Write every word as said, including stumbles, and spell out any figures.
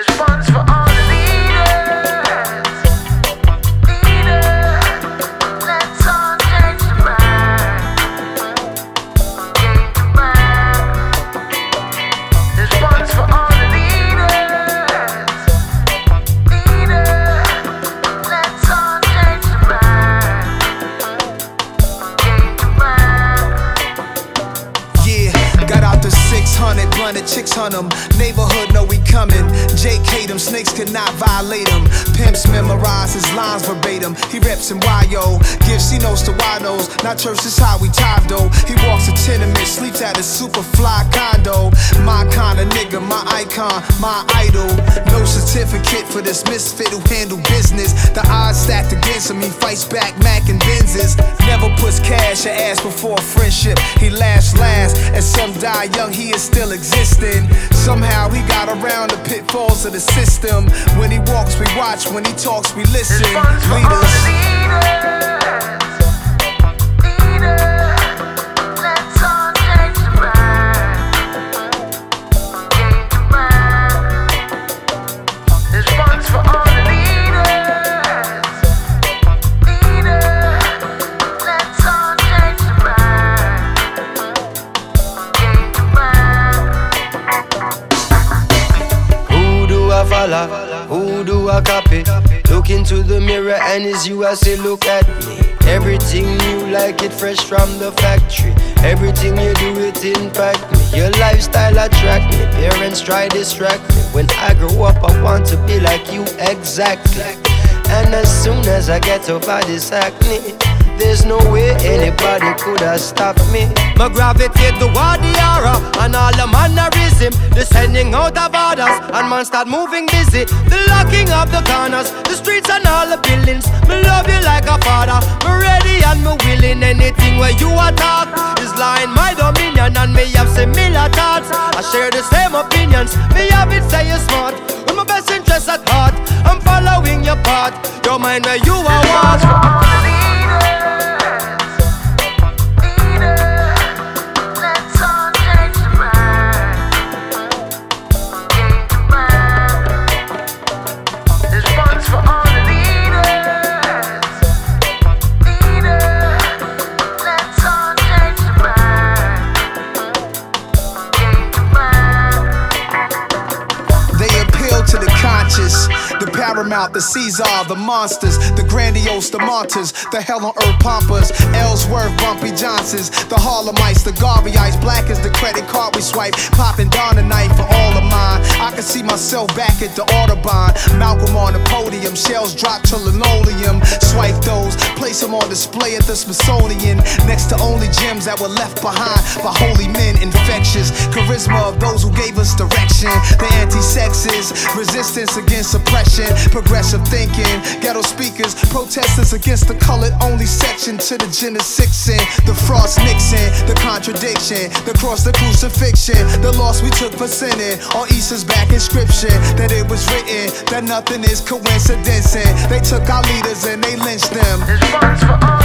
There's funds for all the leaders. Leaders, let's all change the mind. Change the mind. There's funds for all the leaders. Leaders, let's all change the mind. Change the mind. Yeah, got out the six hundred, blunted chicks hunt 'em. Neighborhood know we coming. Jake hate 'em, snakes could not violate 'em. Pimps memorize his lines verbatim. He reps in Y O, gives C-notes to Y-Nos. Not church, this how we tithe though. He walks a tenement, sleeps at his super fly condo. My kind of nigga, my icon, my idol. No certificate for this misfit who handle business. The odds stacked against him, he fights back, Mac and Benzes. Never puts cash or ass before friendship. He laughs last, and some die young, he is still existing. Somehow he got around the pitfalls of the system. When he walks, we watch. When he talks, we listen. There's funds for all the leaders. Leaders, let's all change the mind. Change the mind. There's funds for all the leaders. Leaders, let's all change the mind. Change the mind. Who do I follow? Who do I copy? Look into the mirror and it's you I say look at me. Everything new like it fresh from the factory. Everything you do it impact me. Your lifestyle attract me. Parents try distract me. When I grow up I want to be like you exactly. And as soon as I get over this acne, there's no way anybody could have stopped me. My gravitate toward the aura and all the mannerism. The sending out of orders and man start moving busy. The locking of the corners, the streets and all the buildings. Me love you like a father, me ready and me willing. Anything where you attack is lying my dominion. And me have similar thoughts, I share the same opinions. Me have it say you're smart, with my best interest at heart. I'm following your path, your mind where you are Funds for walk. all the leaders. Leaders, let's all change the mind. Change the mind. There's funds for all the leaders. Leaders, let's all change the mind. Change the mind. They appeal to the conscious, the paramount, the Caesar, the monsters, the grandiose, the martyrs, the hell on earth pompers, Ellsworth, Bumpy Johnsons, the Harlemites, the Garveyites, black as the credit card we swipe, popping down a knife for all of mine. I can see myself back at the Audubon, Malcolm on the podium, shells drop to linoleum, swipe those, place them on display at the Smithsonian, next to only gems that were left behind by holy men, infectious, charisma of those who gave us direction, the anti-sexes, resistance against oppression, progressive thinking, ghetto speakers, protesters against the colored only section, to the Jenna Sixen, the Frost Nixon, the contradiction, the cross, the crucifixion, the loss we took for sinning, on Easter's back inscription, that it was written, that nothing is coincidence, and they took our leaders and they lynched them. There's funds for all